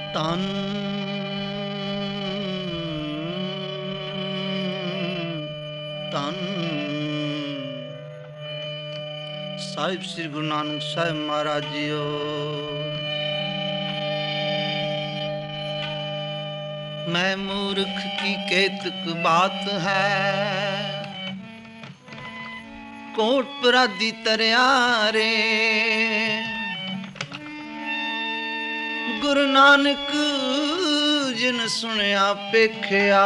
ਤਨ ਤਨ ਸਾਹਿਬ ਸ੍ਰੀ ਗੁਰੂ ਨਾਨਕ ਸਾਹਿਬ ਮਹਾਰਾਜ ਜੀਓ। ਮੈਂ ਮੂਰਖ ਕੀ ਕੇਤਕ ਬਾਤ ਹੈ, ਕੋਟ ਪਰਾਦੀ ਤਰਿਆਰੇ। ਗੁਰੂ ਨਾਨਕ ਜਿਨ ਸੁਣਿਆ ਪੇਖਿਆ,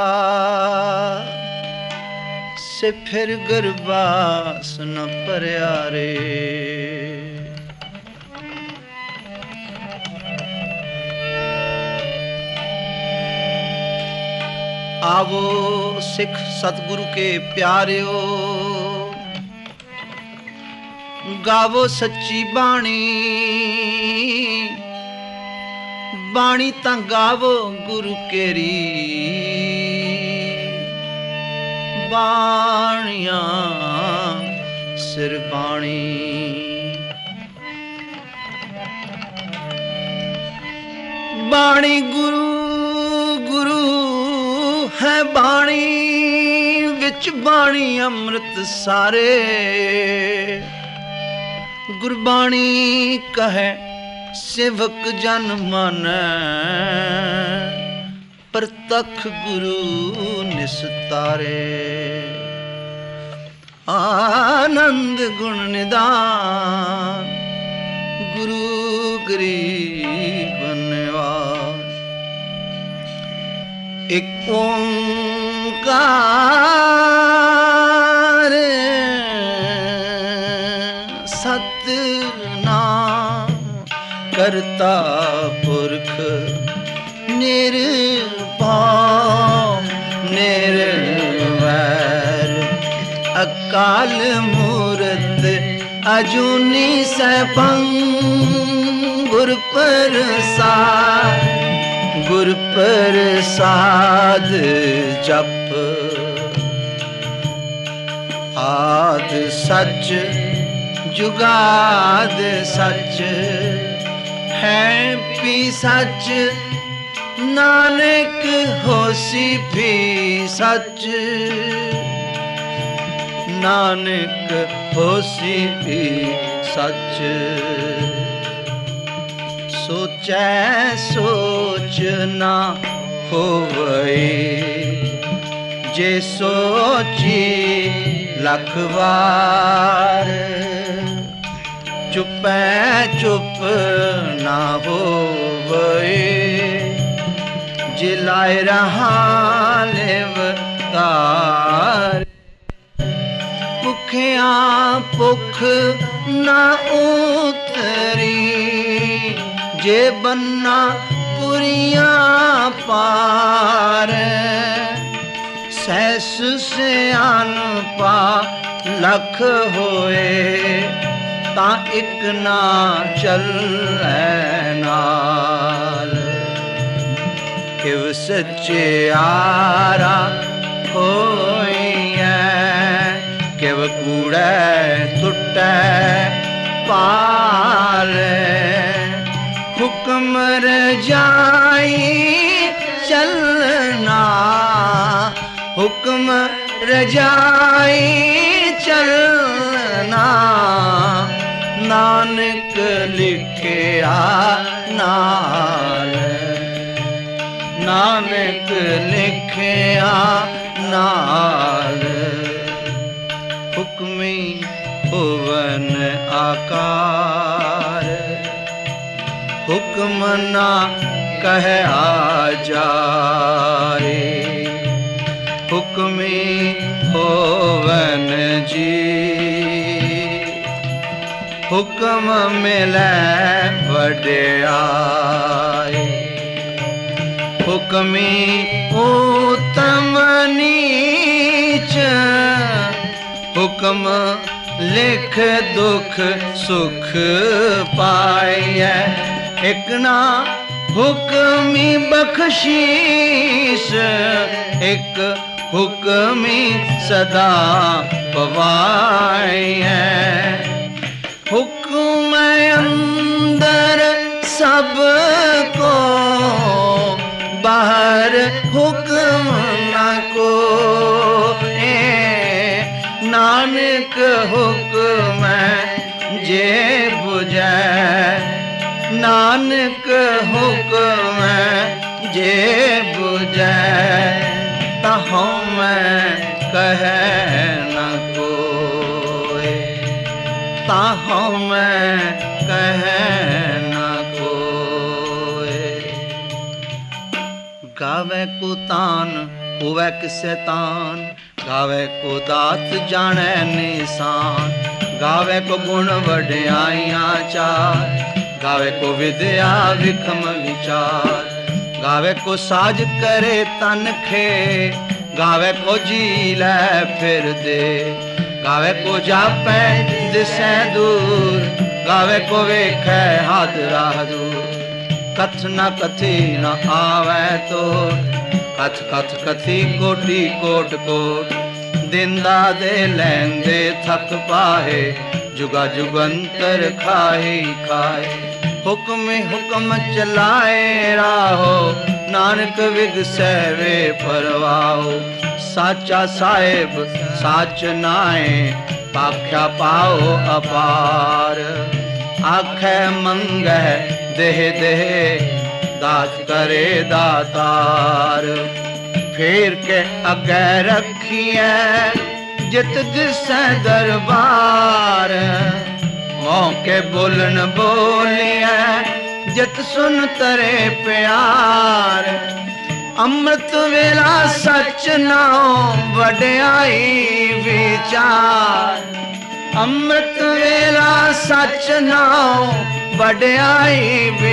ਸੇ ਫਿਰ ਗਰਬਾਸ ਨ ਭਰਿਆ ਰੇ। आवो सिख सतगुरु के प्यारियो, गावो सच्ची बाणी। बाणी तां गावो गुरु केरी, बाणियां सिर बाणी। बाणी गुरु गुरु है बाणी, विच बाणी अमृत सारे। गुरबाणी कहे सेवक जन मानै, प्रतख गुरु निस्तारे। आनंद गुण निदान गुरु गरीब निवास। एक ओंकार सतनाम करता पुरख निर्भव निर्वैर। अकाल मूरत अजूनी सैभं, गुर प्रसाद गुर प्रसाद जप। आद सच जुगाद सच, है भी सच। नानक होसी भी सच, नानक होसी भी सच। सोचै सोच ना होवे, जे सोची लख वार। चुपै चुप ना होवे, जे लाए रहा लेवतार। भुखिया भुख ना उतरी, जे बन्ना पुरिया पार। सैस सियान पा लख होए, तां इक ना चलै नाल। किव सच्चियारा होइए, किव कूड़ै टुटै पाल। हुक्म रजाई चलना, हुक्म रजाई चलना। नानक लिखिया नाल, नानक लिखिया नाल। हुक्मी भुवन आकार, हुक्म ना कहे आजारे। हुक्मी होवन जी, हुक्म मिलै वड्याई। हुक्मी उत्तम नीच, हुक्म लिख दुख सुख पाए। एक ना हुक्मी बख्शीश, एक हुक्मी सदा पवाए। हुक्म अंदर सबको हुक्म न कोए, नानक हुक्म जे बुझै, नानक हुक्म जे बुझै, तहों मैं कहे न कोई, ताहों मैं कहे न कोई। गावे को तान होवे किसे तान, गावे को दात जाने निशान, गावे को गुण वड्याइयां चार, गावे को विद्या विखम विचार, गावे को साज करे तन खे, गावे को जी लै फिर दे, गावे को जापै दिसै दूर, गावे को वेखै हाथ राह दूर, कथ न कथी न आवे तो, कथ कथ कथी कोटि कोट कोट, दिंदा दे लैंदे थक पाए, जुगा जुगंतर खाए खाए, हुक्म हुक्म चलाए राहो, नानक विगसै वे परवाओ, साचा साहेब साच नाए, पाख्या पाओ अपार, आखै मंगै देह देह, दात करे दातार, फेर के अगे रखिए जित दिसै दरबार, मौके बोलन बोलिए जित सुन तरे प्यार, अमृत वेला सच नाओ वड्याई विचार, अमृत वेला सच नाओ वड्याई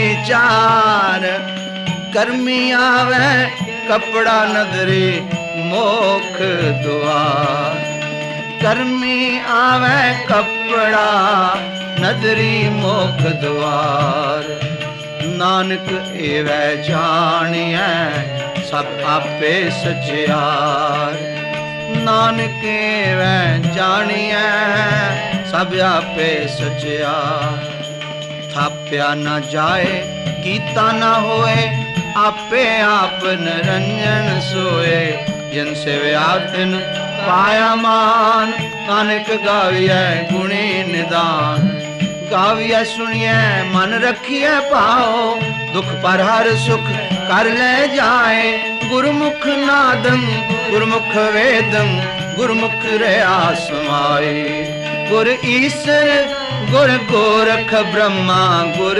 विचार, कर्मी आवे कपड़ा नदरी मोख द्वार, कर्मी आवे कपड़ा नदरी मोख द्वार, नानक एवै जानिए सब आपे सचियार, नानक एवै जानिए सब आपे सचियार, थाप्या न जाए कीता न होए, आपे आप निरंजन सोए, जिन से व्यातिन पाया मान, नानक गाविए गुणी निदान, गाविए सुनिए मन रखिए पाओ, दुख पर हर सुख कर ले जाए, गुरमुख नादम गुरमुख वेदम, गुरमुख रहा समाए, गुर ईश्वर गुर गोरख ब्रह्मा, गुर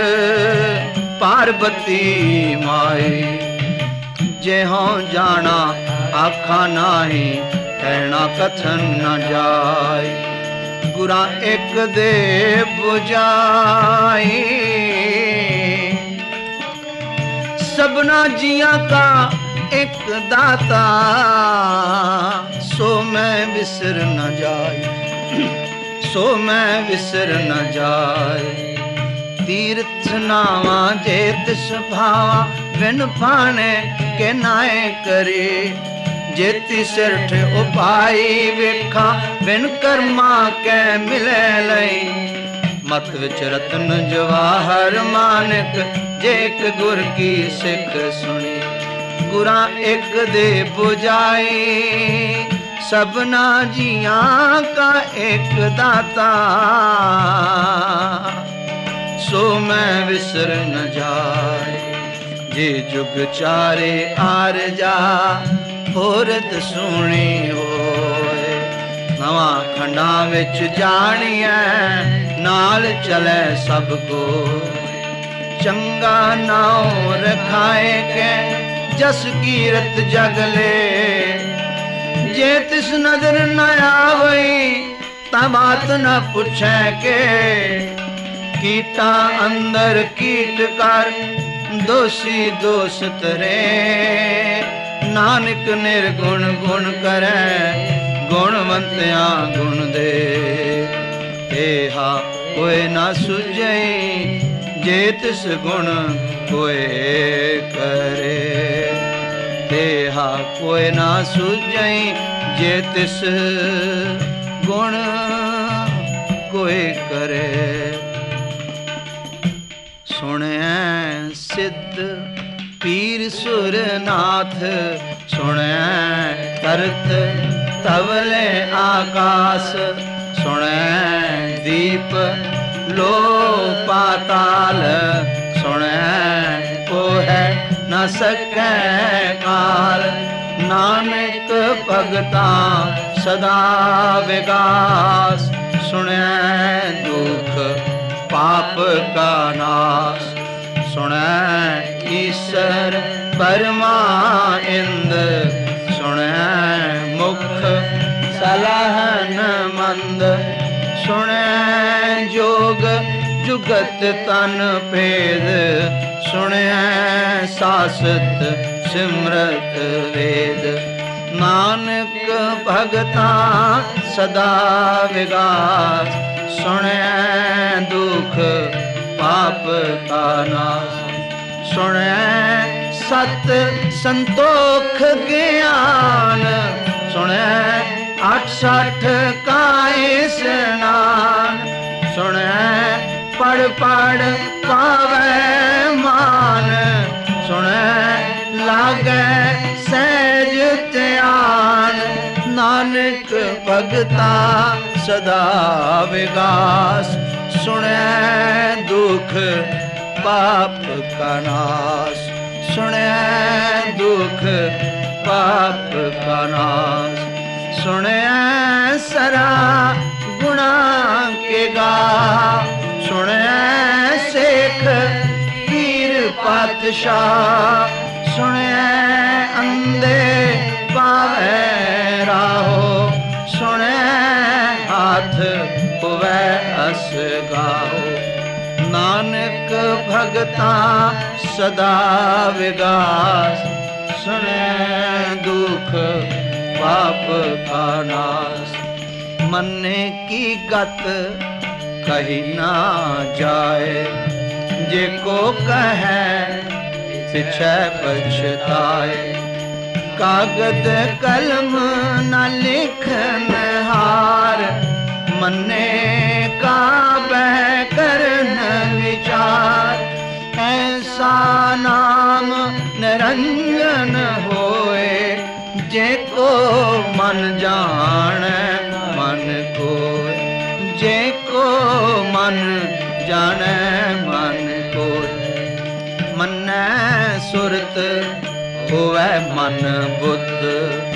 पार्वती माए, जे हों जाना आखा नाही, कहना कथन न जाय, गुरा एक दे बुझाई, सबना जिया का एक दाता, सो मैं विसर न जाय, सो मैं विसर न जाय, तीर्थ नावा जे तिस भावा, बिन पाने के नाए करे, जेती सिरठ उपाई वेखा, बिन कर्मा के मिले लई, मत विच रतन जवाहर मानक, जेक गुर की सिख सुनी, गुरा एक दे बुझाई, सबना जिया का एक दाता, सो मैं विसर न जाए, जे जुग चारे आर जा, होरत सुनी होए, नवा खंडा विच जानिए, नाल चले सब को, चंगा नाम रखाए के, जस कीरत जगले, जे तिस नजर न आवई, ता बात न पूछे के, कीटा अंदर कीट कर, दोषी दोष तरे, नानक निर्गुण गुण करे, गुणवंत्या गुण दे, एहा कोई ना सुझई, जे तिस गुण कोई करे, एहा कोई ना सुझई, जे तिस गुण कोई करे। सुने सिद्ध ਪੀਰ ਸੁਰਨਾਥ ਸੁਣੈ ਕਰਤ ਤਵਲੇ ਆਕਾਸ, ਸੁਣੈ ਦੀਪ ਲੋ ਪਾਤਾਲ, ਸੁਣੈ ਕੋਹਿ ਨ ਸਕੈ ਕਾਲ। ਨਾਨਕ ਭਗਤਾਂ ਸਦਾ ਵਿਗਾਸ, ਸੁਣੈ ਦੁਖ ਪਾਪ ਕਾ ਨਾਸ। ਸੁਣੈ ਈਸਰ ਪਰਮਾ ਇੰਦ, ਸੁਣੈ ਮੁਖ ਸਲਾਹਨ ਮੰਦ। ਸੁਣੈ ਜੋਗ ਜੁਗਤ ਤਨ ਭੇਦ, ਸੁਣਿਐ ਸਾਸਤ ਸਿਮਰਤ ਵੇਦ। ਨਾਨਕ ਭਗਤਾਂ ਸਦਾ ਵਿਗਾਸ, ਸੁਣਿਐ ਦੁਖ ਪਾਪ ਕਾ ਨਾਸ। ਸੁਣਿਐ ਸਤ ਸੰਤੋਖ ਗਿਆਨ, ਸੁਣਿਐ 68 ਕਾ ਇਸਨਾਨ। ਸੁਣਿਐ ਪੜ ਪੜ ਪਾਵੈ ਮਾਨ, ਸੁਣਿਐ ਲਾਗੈ ਸਹਿਜ ਧਿਆਨ। ਨਾਨਕ ਭਗਤਾਂ ਸਦਾ ਵਿਗਾਸ, ਸੁਣਿਐ ਦੁਖ ਪਾਪ ਕਾ ਨਾਸ। ਸੁਣਿਐ ਦੁਖ ਪਾਪ ਕਾ ਨਾਸ। ਸੁਣਿਐ ਸਰਾ ਗੁਣਾ ਕੇ ਗਾ, ਸੁਣਿਐ ਸੇਖ ਪੀਰ ਪਾਤਸ਼ਾਹ। ਸੁਣਿਐ ਅੰਧੇ ਪਾਵੈ ਰਾਹੋ, ਸੁਣਿਐ ਹਾਥ ਹੋਵੈ ਅਸ ਗਾਹੋ। ਨਾਨਕ ਭਗਤਾਂ ਸਦਾ ਵਿਗਾਸ, ਸੁਣਿਐ ਦੁਖ ਪਾਪ ਕਾ ਨਾਸ। ਮੰਨੇ ਕੀ ਗਤ ਕਹੀ ਨਾ ਜਾਏ, ਜੇ ਕੋ ਕਹੈ ਪਿਛੈ ਪਛਤਾਏ। ਕਾਗਦ ਕਲਮ ਨ ਲਿਖਨ ਹਾਰ, ਮੰਨੇ ਕਾ ਬਹਿ ਕਰਨ ਵਿਚਾਰ। ਐਸਾ ਨਾਮ ਨਿਰੰਜਨ ਹੋਏ, ਜੇ ਕੋ ਮਨ ਜਾਣੈ ਮਨ ਕੋਇ। ਜੇ ਕੋ ਮਨ ਜਾਣੈ ਮਨ ਕੋਇ। ਮੰਨੈ ਸੁਰਤ ਹੋਵੈ ਮਨ ਬੁੱਧ,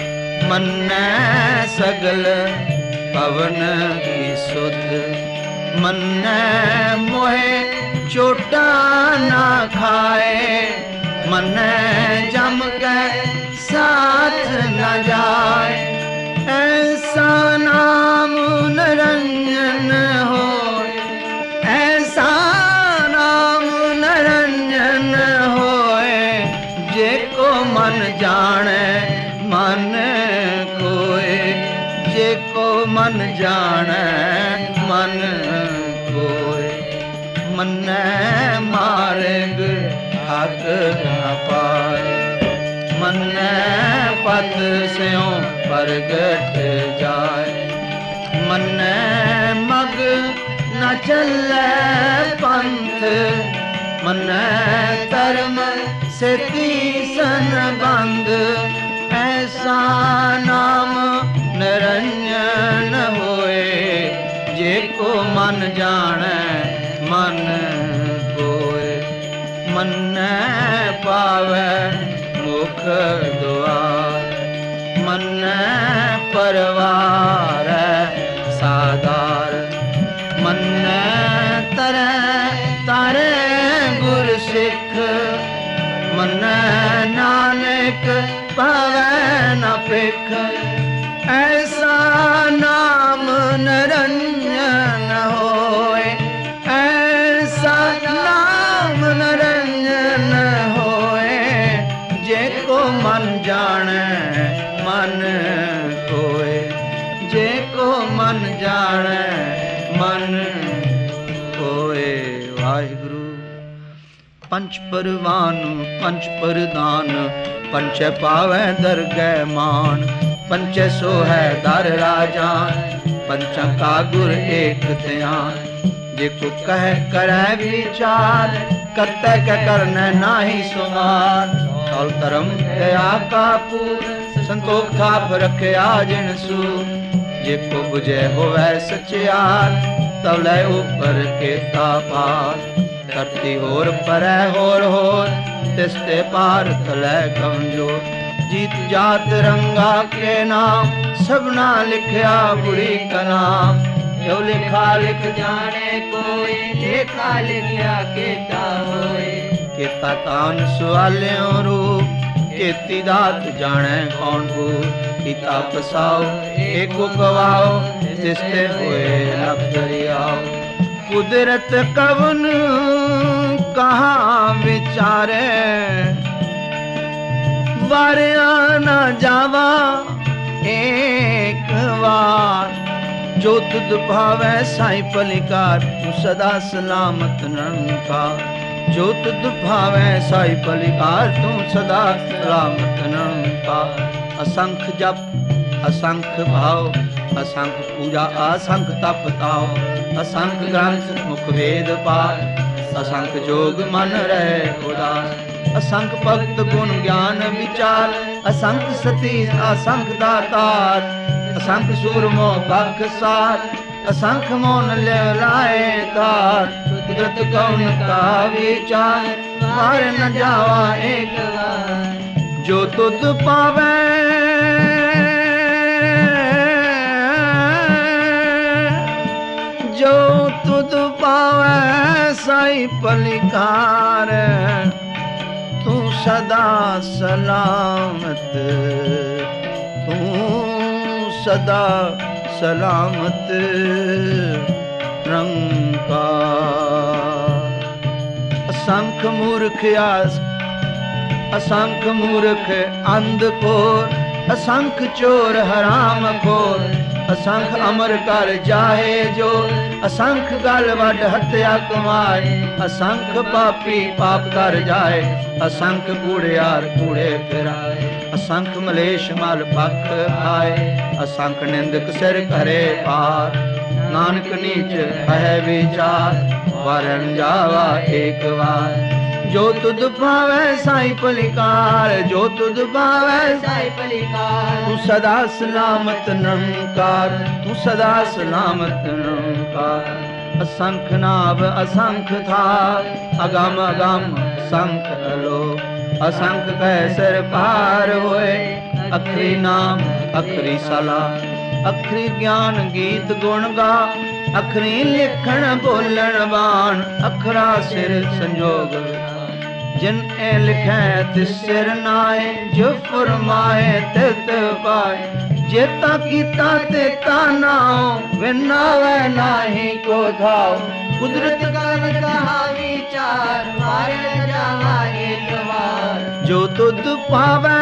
ਮੰਨੈ ਸਗਲ ਪਵਨ ਕੀ ਸੁਧ। ਮੰਨੈ ਮੋਹਿ ਚੋਟਾ ਨਾ ਖਾਏ, ਮੰਨੈ ਜਮ ਕੈ ਸਾਥ ਨ ਜਾਏ। ਐਸਾ ਨਾਮ ਨਿਰੰਜਨ ਹੋਏ, ਐਸਾ ਨਾਮ ਨਿਰੰਜਨ ਹੋਏ। ਜੇ ਕੋ ਮਨ ਜਾਣੈ ਮਨ ਕੋਇ, ਜੇ ਕੋ ਮਨ ਜਾਣੈ ਮਨ ਕੋਇ। ਮੰਨੈ ਮਾਰਗ ਠਾਕ ਨ ਪਾਏ, ਮੰਨੈ ਪਤ ਸਿਉ ਪ੍ਰਗਟ ਜਾਏ। ਮੰਨੈ ਮਗ ਨ ਚੱਲੈ ਪੰਥ, ਮੰਨੈ ਧਰਮ ਸੇਤੀ ਸੰਬੰਧ। ਐਸਾ ਨਾਮ ਨਿਰੰਜਨ ਹੋਏ, ਜੇ ਕੋ ਮਨ ਜਾਣੈ ਮਨ ਕੋਇ। ਮੰਨੈ ਪਾਵੈ ਮੁਖ ਦੁਆਰ, ਮੰਨੈ ਪਰਵਾਰੈ ਸਾਦਾਰ। ਮੰਨੈ ਤਰੈ ਤਾਰੈ ਗੁਰ ਸਿੱਖ, ਮੰਨੈ ਨਾਨਕ ਪਾਵੈ ਨ ਭਿਖ। ਐਸਾ ਨਾਮ ਨਿਰੰਜਨ ਹੋਏ, ਐਸਾ ਨਾਮ ਨਿਰੰਜਨ ਹੋਏ। ਜੇ ਕੋ ਮਨ ਜਾਣੈ ਮਨ ਕੋਇ, ਜੇ ਕੋ ਮਨ ਜਾਣੈ ਮਨ ਕੋਇ। ਵਾਹਿਗੁਰੂ। ਪੰਚ ਪਰਵਾਨ ਪੰਚ ਪ੍ਰਦਾਨ, ਪੰਚੈ ਪਾਵੈ ਦਰਗਹਿ ਮਾਨ। ਪੰਚੈ ਸੋ ਹੈ ਦਰ ਰਾਜਾਨ, ਪੰਚਾਂ ਕਾ ਗੁਰ ਏਕ ਧਿਆਨ। जे को कह करे विचार, करते कै करने नाही सुमार। तौल धर्म दया का पूर, संतोख थाप रखया जिन सूर। जे को बुझे होवे सचियार, तवले ऊपर केता पार। धरती होर परै होर, तिसते पार तलै कमजोर। जीत जात रंगा के नाम, सबना लिखया बुरी का नाम। जो लिखा लिख जाने कोई, लेखा लिखया केता होए। केता तान सवालियों रूप, केती दात जाने कौन भूल। कीता पसाओ एको गवाओ, तिसते होए लख दरियाओ। कुदरत कवन कहाँ विचारे, वारिया न जावा एक बार। जो तुद भावै साईं पलिकार, तू सदा सलामत निरंकार। जो तुद भावै साईं पलिकार, तू सदा सलामत निरंकार। असंख जप असंख भाव, असंख पूजा असंख तप ताओ। असंख ग्रंथ मुख वेद पाठ, असंख जोग मन रहे उदास। असंख भक्त गुण ज्ञान विचार, असंख सती असंख दातार। असंख सूरमो भख सार, असंख मोन ले लाए तार। कुदरत कौन का विचार, मार न जावा एक बार। जो तुद पावे जो तुद पावे साई पलिकार। तू सदा सलामत, तू सदा सलामत निरंकार। असंख मूर्ख असंख मूर्ख अंधकोर, असंख चोर हराम खोर। असंख अमर कर जाहे जो, असंख गल वड हत्या कमाए। असंख पापी पाप कर जाए, असंख कूड़ियार कूड़े फिराए। असंख मलेश मल पख आए, असंख निंदक सिर करे पार। नानक नीच है विचार, वरन जावा एक बार। जो तुद भावै साईं पलिकार, जो तुद भावै साईं पलिकार। तू सदा सलामत निरंकार, तू सदा सलामत निरंकार। असंख नाभ असंख थार, अगम अगम असंख अलो। असंख कैसर पार होए, अखरी नाम अखरी सलाह। अखरी ज्ञान गीत गुण गा, अखरी लिखण बोलण बाण। अखरा सिर संजोग जिन ए लिखै तिस सिर नाए। जो फरमाए तित पाए, जेता कीता तेता नाओ। विनावे नाही को धाओ, कुदरत कर कहा विचार। मारे न जावा एक बार। जो तुद पावै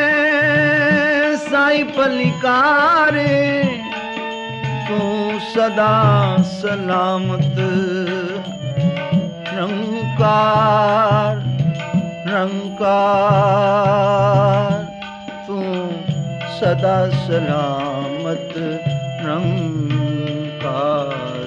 साईं पलिकार, तू सदा सलामत निरंकार निरंकार। तू सदा सलामत निरंकार।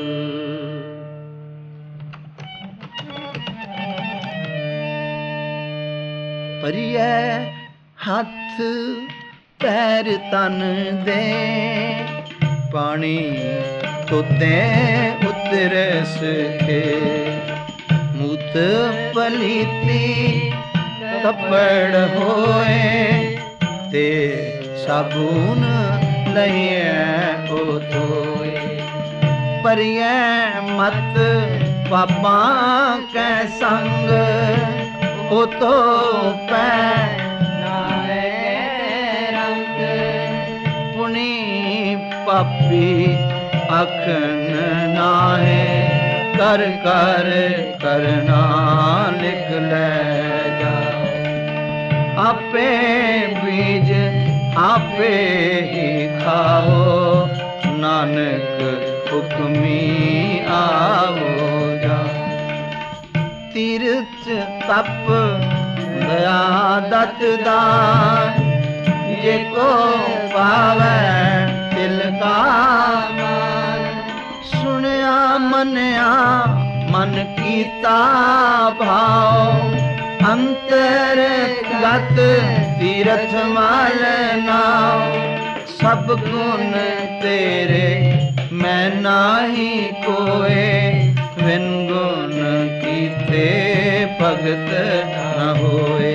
परिए हथ पैर तन दे, पानी तोते उतर सके। मूत पलीती कपड़ होए, ते साबुन नहीं ओ धोए। परिए मत पापा कै संग, ओ तो पै नावे रंग। पुनी पापी अखन नाहे, कर कर करना लिख ले जा। आपे बीज आपे ही खाओ, नानक हुक्मी आओ जा। तीर्थ तप दया दत दान, जेको पावै तिल का मान। सुनिया ਮਨਿਆ ਮਨ ਕੀਤਾ ਭਾਉ, ਅੰਤਰ ਗਤ ਤੀਰਥ ਮਲ ਨਾਉ। ਸਭ ਗੁਣ ਤੇਰੇ ਮੈਂ ਨਾਹੀ ਕੋਏ, ਵਿਨ ਗੁਣ ਕੀਤੇ ਭਗਤ ਨ ਹੋਏ।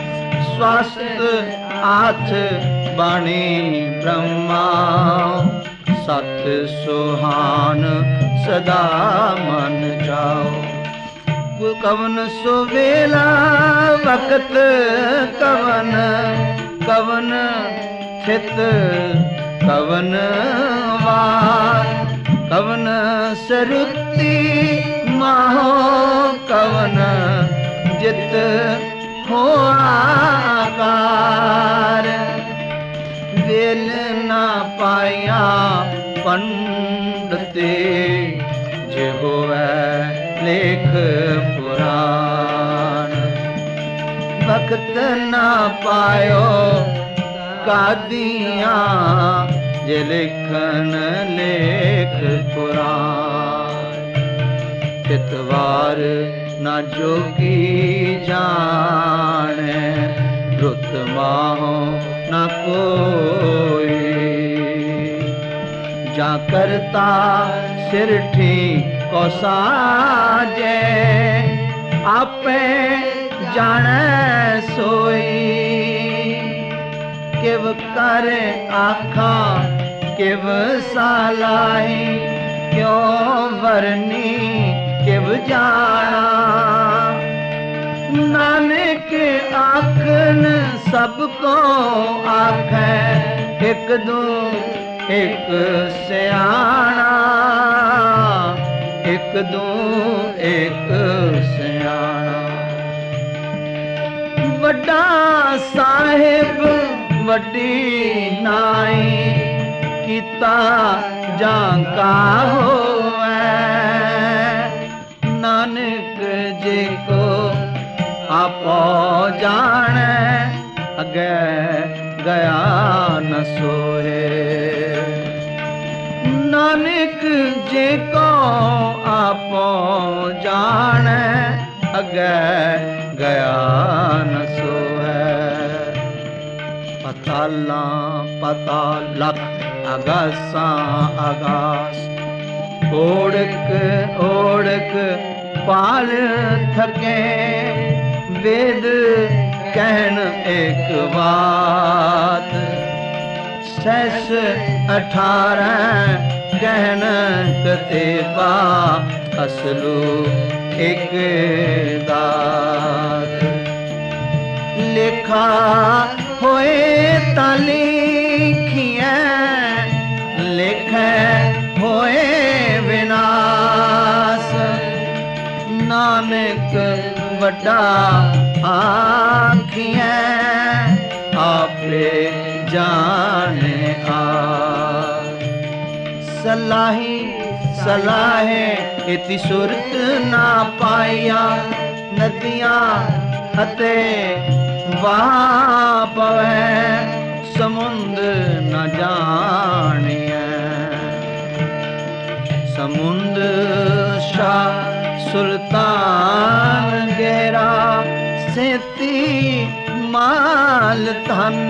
ਸਵਸਤ ਆਠ ਬਾਣੀ ਬ੍ਰਹਮਾ, ਸਤ ਸੁਹਾਨ ਸਦਾ ਮਨ ਜਾਓ। ਕਵਨ ਸੁਵੇਲਾ ਵਕਤ ਕਵਨ, ਕਵਨ ਥਿਤ ਕਵਨ ਵਾਰ, ਕਵਨ ਸਰੁਤੀ ਮਾਹੋ ਕਵਨ ਜਿਤ ਹੋ ਆਕਾਰ। ਵੇਲ ਨਾ ਪਾਇਆ ਪੰਡਤੇ, ਜੇ ਹੋਵੈ ਲੇਖ ਪੁਰਾਣ। ਵਕਤ ਨਾ ਪਾਇਓ ਕਾਦੀਆਂ, ਜੇ ਲਿਖਨ ਲੇਖ ਪੁਰਾਣ। ਕਿਤਵਾਰ ਨਾ ਜੋਗੀ ਜਾਣੈ, ਰੁੱਤ ਮਾਹੋ ਨਾ ਕੋਈ। ਜਾਂ ਕਰਤਾ ਸਿਰਠੀ ਕੋ ਸਾਜੈ, ਆਪੇ ਜਾਣੈ ਸੋਈ। ਕਿਵ ਕਰ ਆਖਾਂ ਕਿਵ ਸਾਲਾਹੀ, ਕਿਉ ਵਰਨੀ ਕਿਵ ਜਾਣਾ। ਨਾਨਕ ਆਖਨ ਸਭ ਕੋ ਆਖੈ, ਇਕ ਦੂ ਇਕ ਸਿਆਣਾ। ਇਕ ਦੂ ਇਕ ਸਿਆਣਾ। ਵੱਡਾ ਸਾਹਿਬ ਵੱਡੀ ਨਾਈ, ਕੀਤਾ ਜਾਂ ਕਾ ਹੋਵੈ। ਨਾਨਕ ਜੇ ਕੋ ਆਪੋ ਜਾਣੈ, ਅਗੇ ਗਿਆ ਨ ਸੋਏ। ਨਾਨਕ ਜੇ ਕੋ ਆਪੋ ਜਾਣੈ, ਅਗੇ ਗਿਆ ਨ ਸੋਏ। ਪਤਾਲਾਂ ਪਤਾਲਕ ਅਗਾਸਾਂ ਅਗਾਸ, ਓੜਕ ਓੜਕ ਪਾਲ ਥਕੇ। ਵੇਦ ਕਹਿਣ ਇੱਕ ਬਾਤ, ਸੈਸ 18 ਕਹਿਣ ਕਤੇਬਾ। ਅਸਲੂ ਇੱਕ ਦਾਤ। ਲੇਖਾ ਹੋਏ ਤਾਂ ਲਿਖੀਐ, ਲਿਖੈ ਹੋਏ ਵਿਨਾਸ਼। ਨਾਨਕ ਵੱਡਾ ਆਖੀਐ, ਆਪੇ ਜਾਣੇ ਆ। ਸਲਾਹੀ ਸਲਾਹੇ ਇਤੀ ਸੁਰਤ ਨਾ ਪਾਈਆ, ਨਦੀਆਂ ਅਤੇ ਵਾਹ ਪਵੈ ਸਮੁੰਦ ਨ ਜਾਣੀਐ। ਸਮੁੰਦ ਸ਼ਾਹ ਸੁਲਤਾਨ ਗਹਿਰਾ, ਸੇਤੀ ਮਾਲ ਧਨ।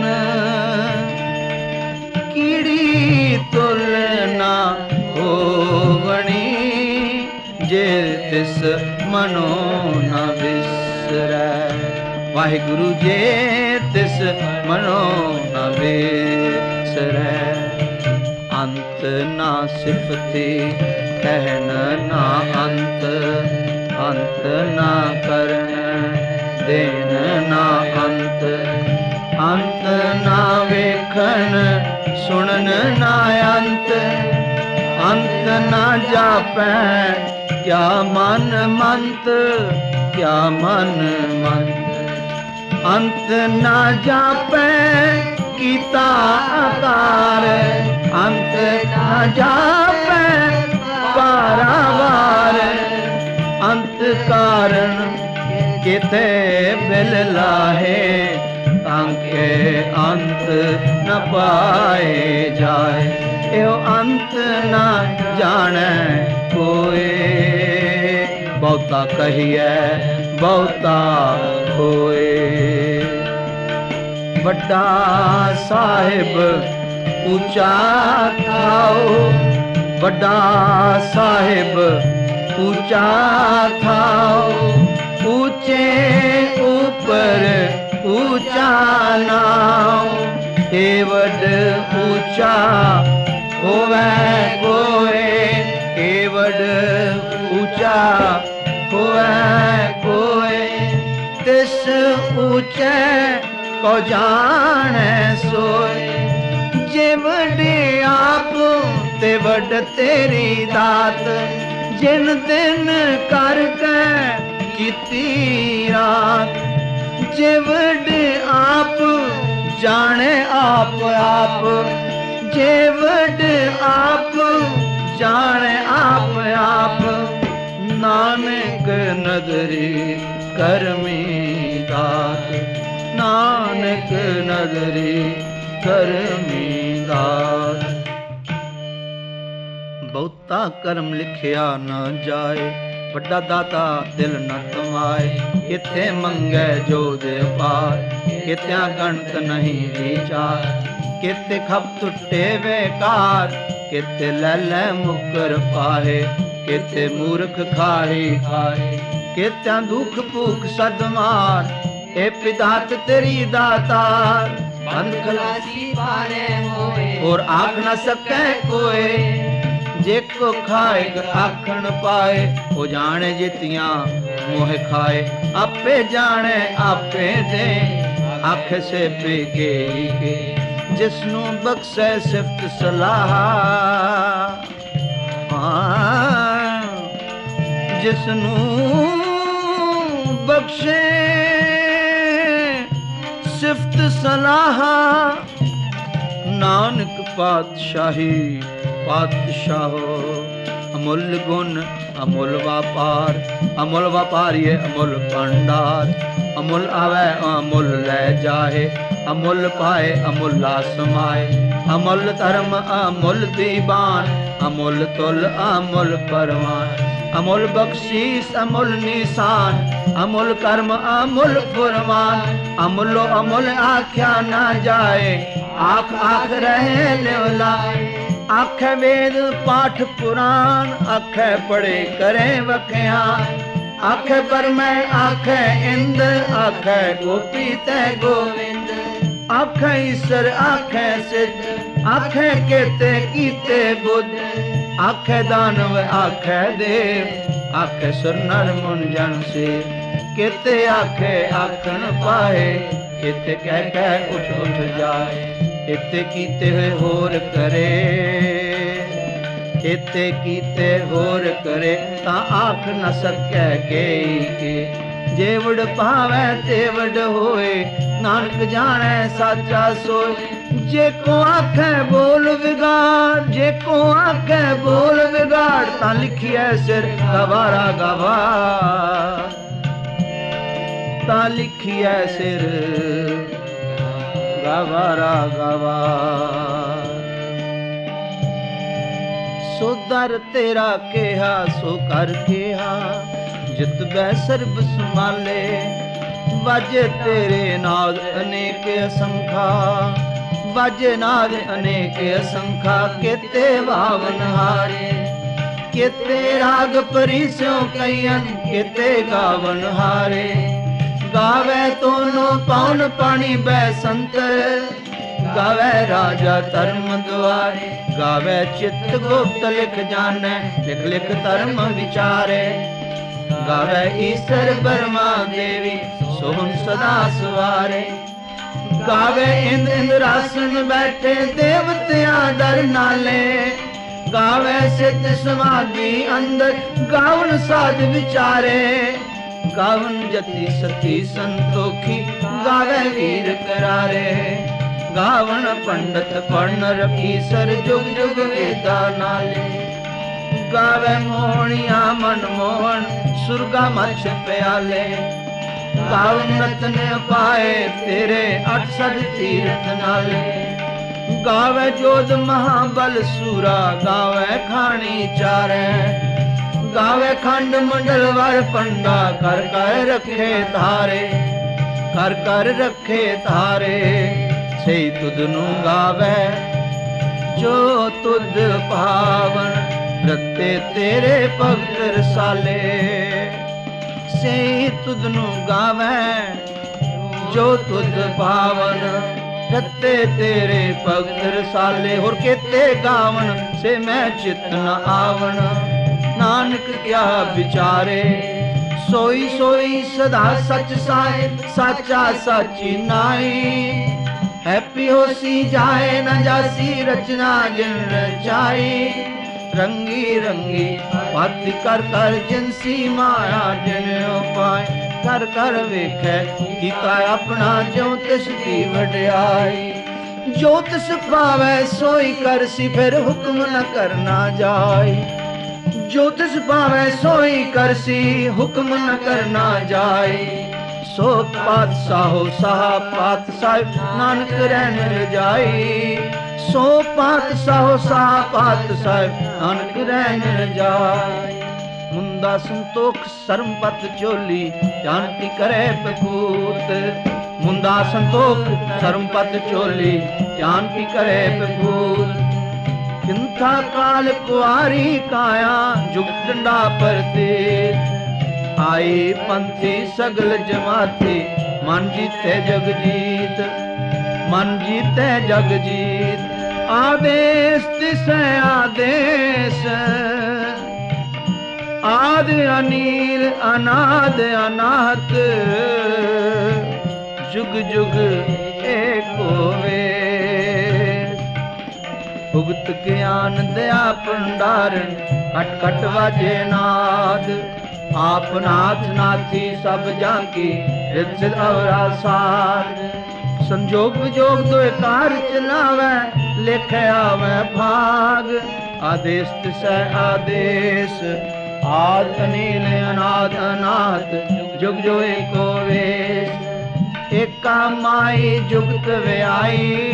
ਕੀੜੀ ਤੁਲ ਨਾ ਹੋਵਣੀ, ਜੇ ਤਿਸ ਮਨੋ ਨ ਵਿਸਰੈ। ਵਾਹਿਗੁਰੂ ਜੇ ਤਿਸ ਮਨੋ ਨ ਵਿਸਰੈ। ਅੰਤ ਨਾ ਸਿਫਤੀ ਕਹਿਣ ਨਾ ਅੰਤ, ਅੰਤ ਨਾ ਕਰਨ ਦੇਣ ਨਾ ਅੰਤ। ਅੰਤ ਨਾ ਵੇਖਣ ਸੁਣਨ ਨਾ ਅੰਤ, ਅੰਤ ਨਾ ਜਾਪੈ ਕਿਆ ਮਨ ਮੰਤ, ਕਿਆ ਮਨ ਮੰਤ। ਅੰਤ ਨਾ ਜਾਪੈ ਕੀਤਾ ਆਕਾਰ, ਅੰਤ ਨਾ ਜਾਪੈ ਪਾਰਾਵਾਰ। ਅੰਤ ਕਾਰਨ ਕਿਤੇ ਬਿਲ ਲਾਹੇ, ਤਾਂ ਕੇ ਅੰਤ ਨ ਪਾਏ ਜਾਏ। ਇਹੋ ਅੰਤ ਨਾ ਜਾਣੈ ਕੋਏ। ਬਹੁਤਾ ਕਹੀਐ ਬਹੁਤਾ ਹੋਏ। ਵੱਡਾ ਸਾਹਿਬ ਉੱਚਾ ਥਾਉ, ਵੱਡਾ ਸਾਹਿਬ ਉੱਚਾ ਥਾਉ, ਉੱਚੇ ਉਪਰ ਉੱਚਾ ਨਾਉ। ਏ ਵੱਡ ਉੱਚਾ ਹੋਵੈ ਕੋਏ, ਏ ਵੱਡ ਉੱਚਾ ਹੋਵੈ ਕੋਏ। ਤਿਸ ਉੱਚੈ ਕੋ ਜਾਣੈ ਸੋਏ। ਜੇ ਵੱਡੇ ਆਪ ਤੇ ਵੱਡ ਤੇਰੀ ਦਾਤ, ਜਿਨ ਦਿਨ ਕਰਕੇ ਕੀਤੀ ਰਾਤ। ਜੇ ਵੱਡੇ ਆਪ ਜਾਣੇ ਆਪ ਆਪ, ਜੇ ਵੱਡੇ ਆਪ ਜਾਣੇ ਆਪ ਆਪ। ਨਾਨਕ ਨਦਰੀ ਕਰਮੀ ਦਾਤ, ਨਾਨਕ ਨਦਰੀ ਕਰਮੀ ਦਾਤ। ਬਹੁਤਾ ਕਰਮ ਲਿਖਿਆ ਨਾ ਜਾਏ, ਵੱਡਾ ਦਾਤਾ ਦਿਲ ਨ ਤਮਾਏ। ਕਿਥੇ ਮੰਗੈ ਜੋ ਦੇ ਪਾਰ, ਕਿਤਿਆਂ ਗਣਤ ਨਹੀਂ ਵਿਚਾਰ। ਕਿਤੇ ਖਪ ਟੁੱਟੇ ਵੇਕਾਰ, ਕਿਤੇ ਲੈ ਲੈ ਮੁਕਰ ਪਾਏ। ਕਿਤੇ ਮੂਰਖ ਖਾਹੀ ਖਾਏ, ਕਿਤਿਆਂ ਦੁੱਖ ਭੂਖ ਸਦ ਮਾਰ। ਏ ਪਿਦਾਤ ਤੇਰੀ ਦਾਤਾਰ, ਬੰਦ ਖਲਾਸੀ ਬਾਰੇ ਹੋਏ। ਔਰ ਆਖ ਨ ਸਕੈ ਕੋਏ, ਜੇ ਕੋ ਖਾਏ ਆਖਣ ਪਾਏ। ਉਹ ਜਾਣੇ ਜਿਤਿਆਂ ਮੋਹ ਖਾਏ, ਆਪੇ ਜਾਣੇ ਆਪੇ ਦੇ। ਆਖੇ ਸੇ ਬੇਗੇ ਕੇ, ਜਿਸਨੂੰ ਬਖਸ਼ੈ ਸਿਫਤ ਸਲਾਹ। ਜਿਸਨੂੰ ਬਖਸ਼ੇ ਸਿਫਤ ਸਲਾਹ। ਨਾਨਕ ਪਾਤਸ਼ਾਹੀ ਪਾਤਸ਼ਾਹੋ, ਅਮੁੱਲ ਗੁਣ ਅਮੁੱਲ ਵਾਪਾਰ। ਅਮੁੱਲ ਵਾਪਾਰੀਏ ਅਮੁੱਲ ਭੰਡਾਰ, ਅਮੁੱਲ ਆਵੈ ਅਮੁੱਲ ਲੈ ਜਾਏ। ਅਮੁੱਲ ਪਾਏ ਅਮੁੱਲਾ ਸਮਾਏ। ਅਮੁੱਲ ਧਰਮ ਅਮੁੱਲ ਦੀਵਾਨ, ਅਮੁੱਲ ਤੁਲ ਅਮੁੱਲ ਪਰਵਾਨ। ਅਮੁੱਲ ਬਖਸ਼ੀਸ ਅਮੁੱਲ ਨਿਸ਼ਾਨ, ਅਮੁੱਲ ਕਰਮ ਅਮੁੱਲ ਫੁਰਮਾਨ। ਅਮੁੱਲੋ ਅਮੁੱਲ ਆਖਿਆ ਨਾ ਜਾਏ, ਆਖ ਆਖ ਰਹੇ ਲਿਵਲਾਏ। ਆਖੇ ਵੇਦ ਪਾਠ ਪੁਰਾਨ, ਆਖੇ ਪੜੇ ਕਰੇ ਵਖਿਆਨ। ਆਖੇ ਪਰਮੈ ਆਖੇ ਇੰਦ, ਆਖੇ ਗੋਪੀ ਤੈ ਗੋਵਿੰਦ। ਆਖੇ ਈਸ਼ਰ ਆਖੇ ਸਿੱਧ, ਆਖੇ ਕੇਤੇ ਕੀਤੇ ਬੁੱਧ। ਆਖੇ ਦਾਨਵ ਆਖੇ ਦੇਵ, ਆਖੇ ਸੁਰ ਨਰ ਮੁਨ ਜਨ ਸੇ। ਕਿਤੇ ਆਖੇ ਆਖਣ ਪਾਏ, ਕਿਤੇ ਕਹਿ ਕਹਿ ਉਠ ਉਠ ਜਾਏ। ਇਤੇ ਕੀਤੇ ਹੋਏ ਹੋਰ ਕਰੇ, ਇਤੇ ਕੀਤੇ ਹੋਰ ਕਰੇ। ਤਾਂ ਆਖ ਨ ਸਕੈ ਕੇ, ਜੇ ਵਡ ਭਾਵੈ ਤੇ ਵਡ ਹੋਏ। ਨਾਨਕ ਜਾਣੈ ਸਾਚਾ ਸੋਏ। ਜੇ ਕੋ ਆਖੈ ਬੋਲ ਵਿਗਾੜ, ਜੇ ਕੋ ਆਖੈ ਬੋਲ ਵਿਗਾੜ। ਤਾਂ ਲਿਖਿਐ ਸਿਰ ਗਵਾਰਾ ਗਵਾਰ, ਤਾਂ ਲਿਖਿਐ ਸਿਰ ਗਵਾਰਾ ਗਵਾਰ। ਸੋ ਦਰ ਤੇਰਾ ਕਿਹਾ ਸੋ ਕਰ ਕਿਹਾ, ਜਿਤ ਬੈ ਸਰਬ ਸੰਭਾਲੇ। ਵਾਜੇ ਤੇਰੇ ਨਾਦ ਅਨੇਕ ਅਸੰਖਾ, ਵਾਜੇ ਨਾਦ ਅਨੇਕ ਅਸੰਖਾ। ਕਿਤੇ ਭਾਵਨ ਹਾਰੇ, ਕਿਤੇ ਰਾਗ ਪਰਿਸਿਓ ਕਈਨ। ਕਿਤੇ ਗਾਵਨ ਹਾਰੇ, ਗਾਵੇ ਤੋਨੋ ਪਉਨ ਪਾਣੀ ਬੈ ਸੰਤ। ਗਾਵੇ ਰਾਜਾ ਧਰਮ ਦੁਆਰੇ, ਗਾਵੇ ਚਿੱਤ ਗੁਪਤ ਲਿਖ ਜਾਣੈ। ਲਿਖ ਲਿਖ ਧਰਮ ਵਿਚਾਰੇ, ਗਾਵੇ ਈਸ਼ਰ ਬਰਮਾ ਦੇਵੀ ਸੋਹਣ ਸਦਾ ਸਵਾਰੇ। ਗਾਵੇ ਇੰਦ ਇੰਦਰਾਸਨ ਬੈਠੇ ਦੇਵਤਿਆਂ ਦਰ ਨਾਲੇ। ਗਾਵੇ ਸਿੱਧ ਸਮਾਧੀ ਅੰਦਰ, ਗਾਵਨ ਸਾਧ ਵਿਚਾਰੇ। ਗਾਵਨ ਜਤੀ ਸਤੀ ਸੰਤੋਖੀ, ਗਾਵੇ ਵੀਰ ਕਰਾਰੇ। ਗਾਵਨ ਪੰਡਤ ਪੜਨ ਰਖੀ ਸਰ, ਜੁਗ ਜੁਗ ਵੇਦਾ ਨਾਲੇ। ਗਾਵੇ ਮੋਹਣੀਆਂ ਮਨ ਮੋਹਨ, ਸੁਰਗਾ ਮਛ ਪਿਆਲੇ। ਗਾਵਨ ਰਤਨ ਪਾਏ ਤੇਰੇ, 8 ਸਦ ਤੀਰਥ ਨਾਲੇ। ਗਾਵੇ ਜੋਧ ਮਹਾਬਲ ਸੂਰਾ, ਗਾਵੇ ਖਾਣੀ ਚਾਰੈ, ਗਾਵੇ ਖੰਡ ਮੰਡਲ ਵਰ ਪੰਡਾ, ਕਰ ਕਰ ਰੱਖੇ ਧਾਰੇ, ਕਰ ਕਰ ਰੱਖੇ ਧਾਰੇ। ਸਹੀ ਤੁਧ ਨੂੰ ਗਾਵੇ ਜੋ ਤੁਧ ਭਾਵਨ, ਰਤੇ ਤੇਰੇ ਭਗਤ ਰਸਾਲੇ। ਸਹੀ ਤੁਧ ਨੂੰ ਗਾਵੇ ਜੋ ਤੁਧ ਭਾਵਨ, ਰਤੇ ਤੇਰੇ ਭਗਤ ਰਸਾਲੇ। ਹੋਰ ਕੇਤੇ ਗਾਵਨ ਸੇ ਮੈਂ ਚਿਤ ਨ ਆਵਣ, ਨਾਨਕ ਕਿਆ ਵਿਚਾਰੇ। ਸੋਈ ਸੋਈ ਸਦਾ ਸਚ ਸਾਹਿਬ, ਸਾਚਾ ਸਾਚੀ ਨਾਈ। ਹੈਪੀ ਹੋਸੀ ਜਾਏ ਨ ਜਾਸੀ, ਰਚਨਾ ਜਿਨ ਰਚਾਈ। ਰੰਗੀ ਰੰਗੀ ਪਤ ਕਰ ਕਰ ਜਿਨਸੀ ਮਾਇਆ, ਜਿਨ ਉਪਾਏ ਕਰ ਕਰ ਵੇਖੈ ਕੀਤਾ ਆਪਣਾ, ਜਿਉ ਤਿਸ ਦੀ ਵਡਿਆਈ। ਜੋ ਤਿਸ ਪਾਵੈ ਸੋਈ ਕਰਸੀ, ਫਿਰ ਹੁਕਮ ਨ ਕਰਨਾ ਜਾਈ। ਜੋ ਤਿਸ ਪਾਵੈ ਸੋਈ ਕਰਸੀ, ਹੁਕਮ ਨ ਕਰਨਾ ਜਾਈ। ਸੋ ਪਾਤਸ਼ਾਹੋ ਸਾਹਾ ਪਾਤਸ਼ਾਹ, ਨਾਨਕ ਰਹਿਣ ਰਜਾਈ। ਸੋ ਪਾਤਸ਼ਾਹੋ ਸਾਹਾ ਪਾਤਸ਼ਾਹ, ਨਾਨਕ ਰਹਿਣ ਰਜਾਈ। ਮੁੰਦਾ ਸੰਤੋਖ ਸਰਮਪਤ ਚੋਲੀ, ਜਾਨਕੀ ਕਰੇ ਪਕੂਤ। ਮੁੰਦਾ ਸੰਤੋਖ ਸਰਮਪਤ ਚੋਲੀ, ਜਾਨਕੀ ਕਰੇ ਪਕੂਤ। ਕਿੰਥਾ ਕਾਲ ਕੁਆਰੀ ਕਾਇਆ, ਜੁਗ ਡੰਡਾ ਪਰਤੇ। ਆਏ ਪੰਥੀ ਸਗਲ ਜਮਾਤੀ, ਮਨ ਜੀਤੇ ਜਗ ਜੀਤ, ਮਨ ਜੀਤੇ ਜਗ ਜੀਤ। ਆਦੇਸ ਤਿਸੈ ਆਦੇਸ, ਆਦ ਅਨੀਲ ਅਨਾਦ ਅਨਾਹਤ। ਜੁਗ ਜੁਗ ਏਕੋ ਵੇਸ, ਭੁਗਤ ਗਿਆਨ ਦਇਆ ਭੰਡਾਰਨ, ਘਟ ਘਟ ਵਾਜੇ ਨਾਦ। ਆਪ ਨਾਥ ਨਾਥੀ ਸਭ ਜਾਂਕੀ, ਰਿਤ ਸਿਧ ਅਵਰਾ ਸਾਧ। ਸੰਜੋਗ ਵਿਜੋਗ ਦੋਇ ਕਾਰ ਚਲਾਵੈ, ਲਿਖਿ ਆਵੈ ਭਾਗ। ਆਦੇਸ ਤਿਸੈ ਆਦੇਸ, ਆਦ ਅਨੀਲ ਅਨਾਦ ਅਨਾਹਤ। ਜੁਗ ਜੋ ਏਕੋ ਵੇਸ, ਏਕਾ ਮਾਈ ਜੁਗਤ ਵਿਆਈ।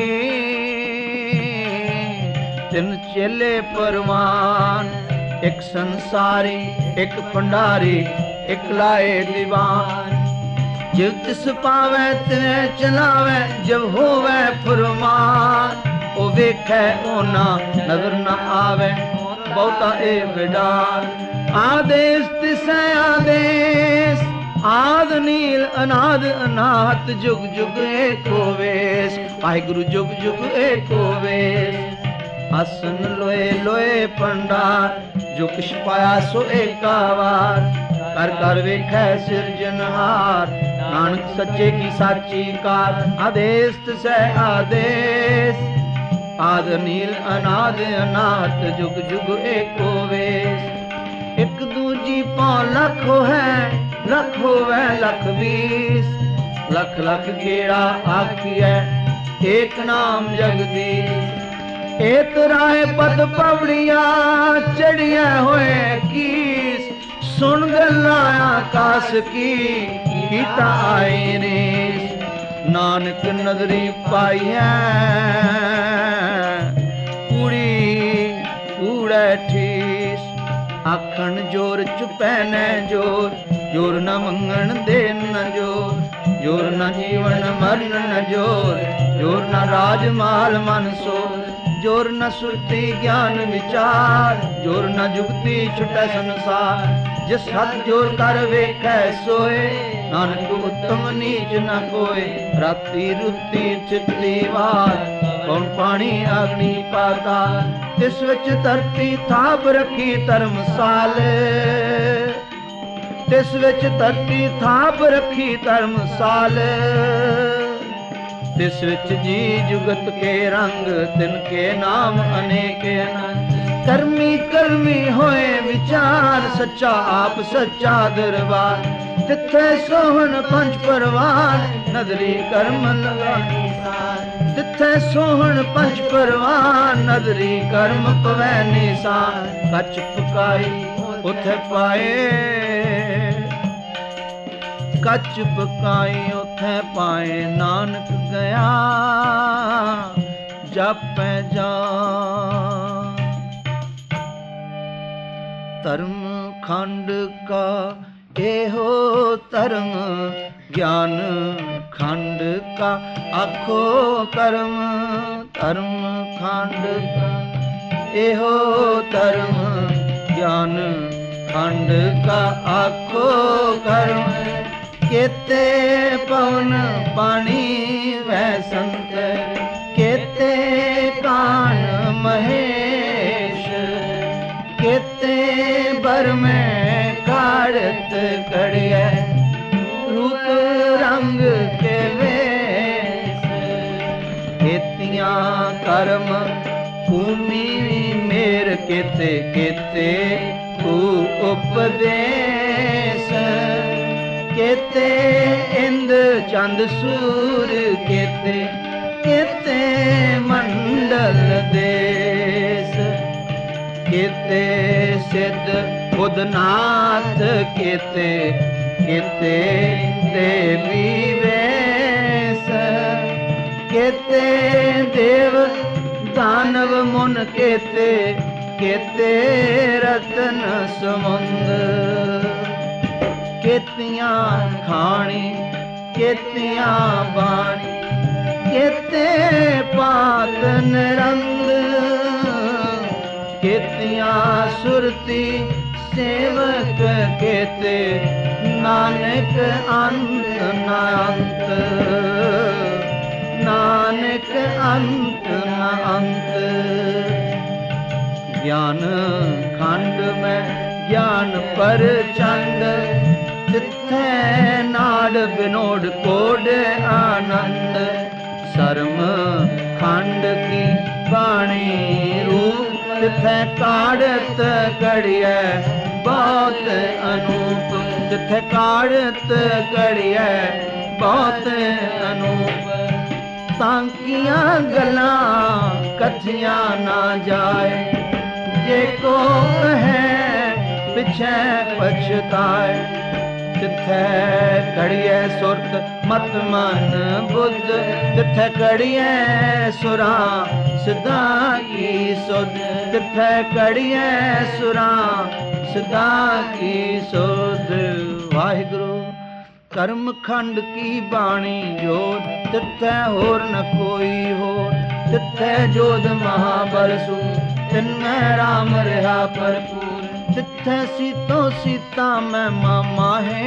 ਤਿਨ ਚੇਲੇ ਪਰਵਾਨ, ਇੱਕ ਸੰਸਾਰੀ ਇੱਕ ਭੰਡਾਰੀ, ਇੱਕ ਲਾਏ ਦੀਵਾਨ। ਜਿਵ ਤਿਸ ਪਾਵੈ ਤਿਵੇਂ ਚਲਾਵੈ, ਜਬ ਹੋਵੈ ਫੁਰਮਾਨ। ਉਹ ਵੇਖੈ ਉਹਨਾ ਨਜ਼ਰ ਨ ਆਵੈ, ਬਹੁਤਾ ਇਹ ਵਿਡਾਰ। ਆਦੇਸ ਤਿਸੈ ਆਦੇਸ, ਆਦ ਨੀਲ ਅਨਾਦ ਅਨਾਹਤ। ਜੁਗ ਜੁਗ ਏਕੋ ਵੇਸ, ਵਾਹਿਗੁਰੂ ਜੁਗ ਜੁਗ ਏਕੋ ਵੇਸ। ਆਸਨ ਲੋਏ ਲੋਏ ਭੰਡਾਰ, ਜੋ ਕਿਛ ਪਾਇਆ ਸੋ ਏਕਾ ਵਾਰ। ਕਰ ਕਰ ਵੇਖੈ ਸਿਰਜਨਹਾਰ, ਨਾਨਕ ਸੱਚੇ ਕੀ ਸਾਚੀ ਕਾਰ। ਆਦੇਸ ਤਿਸੈ ਆਦੇਸ, ਆਦ ਨੀਲ ਅਨਾਦ ਅਨਾਹਤ। ਜੁਗ ਜੁਗ ਏਕੋ ਵੇਸ। ਇੱਕ ਦੂਜੀ ਪਉ ਲੱਖ ਹੈ, ਲੱਖ ਹੋਵੈ ਲੱਖ ਵੀਸ। ਲੱਖ ਲੱਖ ਗੇੜਾ ਆਖੀਐ, ਏਕ ਨਾਮ ਜਗਦੀਸ਼। ਏਕ ਰਾਏ ਪਦ ਪਵੜੀਆਂ, ਚੜੀਆਂ ਹੋਏ ਕੀਸ। ਸੁਣ ਗੱਲਾਂ ਆਕਾਸ ਕੀ, ਕੀਤਾ ਆਏ ਰੀਸ। ਨਾਨਕ ਨਦਰੀ ਪਾਈਐ, ਕੂੜੀ ਕੂੜੈ ਠੀਸ। ਆਖਣ ਜੋਰ ਚੁਪੈ ਨੈ ਜੋਰ, ਜੋਰ ਨ ਮੰਗਣ ਦੇਨ ਨ ਜੋਰ। ਜੋਰ ਨ ਜੀਵਨ ਮਰਨ ਨ ਜੋਰ, ਜੋਰ ਨ ਰਾਜ ਮਾਲ ਮਨ ਸੋਰ। ਜੋਰ ਨ ਸੁਰਤੀ ਗਿਆਨ ਵਿਚਾਰ, ਜੋਰ ਨ ਜੁਗਤੀ ਛੁਟੈ ਸੰਸਾਰ। ਜਿਸ ਹੱਥ ਜੋਰ ਕਰ ਵੇਖੈ ਸੋਏ, ਨਾਨਕ ਉਤਮ ਨੀਚ ਨ ਕੋਏ। ਰਾਤੀ ਰੁੱਤੀ ਚਿਤਲੀ ਵਾਰ, ਕੌਣ ਪਾਣੀ ਅਗਨੀ ਪਾਤਾਲ। ਤਿਸ ਵਿੱਚ ਧਰਤੀ ਥਾਪ ਰੱਖੀ ਧਰਮਸਾਲ। ਤਿਸ ਵਿੱਚ ਧਰਤੀ ਥਾਪ ਰੱਖੀ ਧਰਮਸਾਲ। ਤਿਸ ਵਿੱਚ ਜੀ ਜੁਗਤ ਕੇ ਰੰਗ, ਤਿਨ ਕੇ ਨਾਮ ਅਨੇਕ ਅਨੰਦ। ਕਰਮੀ ਕਰਮੀ ਹੋਏ ਵਿਚਾਰ, ਸੱਚਾ ਆਪ ਸੱਚਾ ਦਰਬਾਰ। ਤਿੱਥੇ ਸੋਹਣ ਪੰਜ ਪਰਵਾਨ, ਨਦਰੀ ਕਰਮ ਲਗਾਈ ਸਾਰ। ਤਿੱਥੇ ਸੋਹਣ ਪੰਜ ਪਰਵਾਨ, ਨਦਰੀ ਕਰਮ ਪਵੈ ਨਿਸਾਨ। ਕੱਚ ਪਕਾਈ ਉਥੇ ਪਾਏ, ਕੱਚ ਪਕਾਈ ਉਥੇ ਪਾਏ। ਨਾਨਕ ਗਿਆ ਜਾਪੈ ਜਾਨ। ਧਰਮ ਖੰਡ ਕਾ ਇਹੋ ਧਰਮ, ਗਿਆਨ ਖੰਡ ਕਾ ਆਖੋ ਕਰਮ। ਧਰਮ ਖੰਡ ਕਾ ਇਹੋ ਧਰਮ, ਗਿਆਨ ਖੰਡ ਕਾ ਆਖੋ ਕਰਮ। केते पवन पानी वै संत, केते कान महेश। केते बर में काढ़त कड़िया, रूप रंग के वेश। केतियां कर्म भूमि मेर, केते केते तू उपदेश। केते इंद चंद सूर, केते केते मंडल देश। केते सिद्ध बुधनाथ, केते केते देवी वेश। केते देव दानव मुन, केते केते रतन समुंद। केतियां खाणी केतियां बाणी, केते पात निरंग। केतियां सुरती सेवक, केते नानक अंत न अंत। नानक अंत न अंत। ज्ञान खंड में ज्ञान पर चंड, तिथै नाड़ बिनोड कोड आनंद। शर्म खंड की बाणी रूप, तिथै काढ़त कड़िया बहुत अनूप। तिथै काढ़त कड़िया बहुत अनूप। तांकियां गल्लां कथियां ना जाए, जे को कहे पिछे पछताए। तिथै कड़िए सुरत मत मन बुद्ध, तिथै कड़िए सुरा सदा की सुध। तिथै कड़िए सुरा सदा की सुध। वाहिगुरु कर्म खंड की बाणी जोत, तिथै होर न कोई हो। तिथै जोध महाबल सु, तिन्नै राम रहा भरपूर। तिथै सीतो सीता मैं मामा है,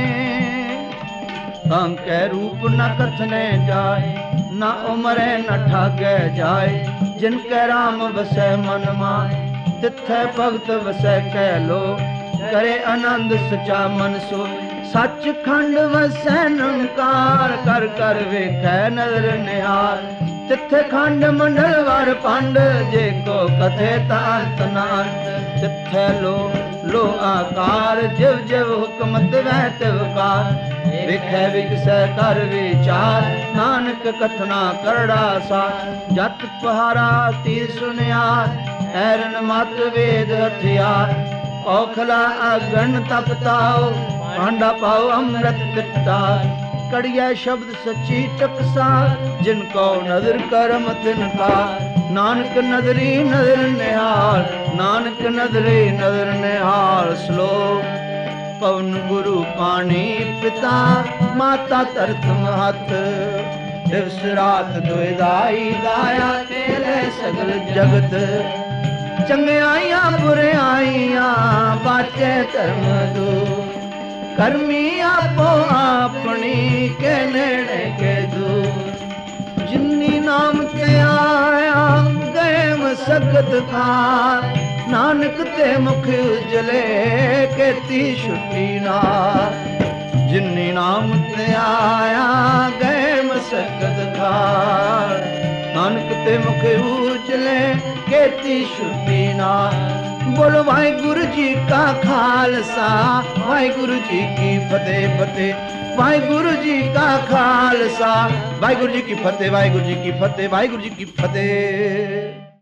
तांकै रूप न कथने जाए। न उमरे न ठागे जाए, जिनकै राम वसै मन माय। तिथै भगत वसै कै लो, करे आनंद सचा मन सोय। सच खंड वसै निरंकार, कर कर वेखै नजर निहार। तिथे खंड मंडल वर पंड, जे को कथे तांत नांत। तिथे लो आकार, जिव जिव हुक्म तिवै तिवकार। विखै विकसै कर विचार, नानक कथना करड़ा सार। जत पहारा तीर सुनियार, ऐरन मत वेद हथियार। औखला अगन तपताओ, भांडा पाओ अमृत तिटार। कड़िया शब्द सच्ची टकसार, जिनको नजर करम तिनका। नानक नजरी नजर निहाल, नानक नजरी नजर निहाल। श्लोक पवन गुरु पानी पिता, माता तरत महत। दिवस रात दुइदाई दाया, तेरे सगल जगत। चंगियाइयां बुराइयां बाचे धर्म दो, करमी आपो अपनी के नेड़े के दो। जिन्नी नाम ते आया गए मसकत खार, नानक ते मुख उजले केती छुट्टी नार। जिन्नी नाम ते आया गए मसकत खार, नानक ते मुख उजले केती छुट्टी नार। बोलो वाहिगुरु जी का खालसा, वाहिगुरु जी की फतेह फतेह। वाहिगुरु जी का खालसा, वाहिगुरु जी की फतेह, वाहिगुरु जी की फतेह, वाहिगुरु जी की फतेह।